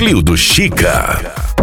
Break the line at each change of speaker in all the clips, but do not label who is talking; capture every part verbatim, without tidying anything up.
Núcleo do Chica.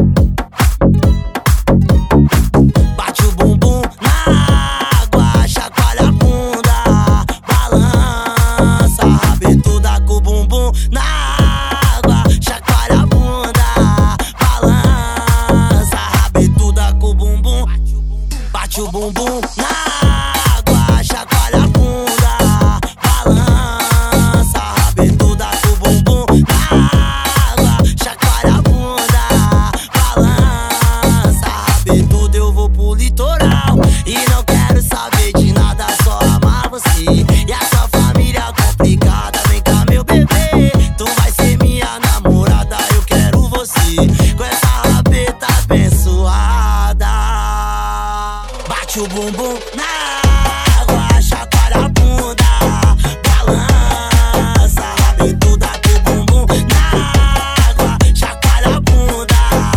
Bate o bumbum na água, chacoalha a bunda, balança a rabetuda com o bumbum na água, chacoalha a bunda, balança a rabetuda com o bumbum. Bate o bumbum na água, chacoalha a bunda, balança a rabetuda com o bumbum na água, chacoalha a bunda, balança a rabetuda. Eu vou pro litoral e não quero saber de nada, só amar você e a sua família complicada. Vem cá, meu bebê, tu vai ser minha namorada. Eu quero você com essa rabeta abençoada. Bate o bumbum na água, chacoalha a bunda, balança a rabetuda com o bumbum na água, chacoalha a bunda,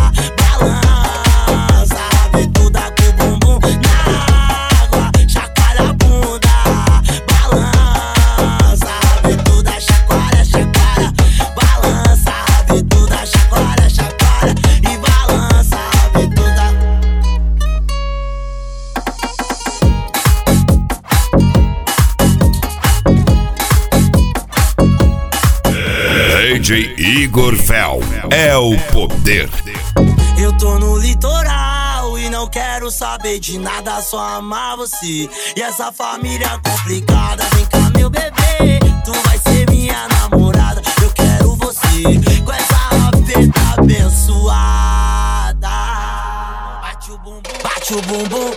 balança a rabetuda com o bumbum na água, chacoalha a bunda, balança a rabetuda, chacoalha, chacoalha, balança a rabetuda, chacoalha, chacoalha e balança a rabetuda.
D J Igor Fel é o poder.
Eu tô no litoral e não quero saber de nada, só amar você e essa família complicada. Vem cá, meu bebê, tu vai ser minha namorada. Eu quero você com essa rabeta abençoada. Bate o bumbum, bate o bumbum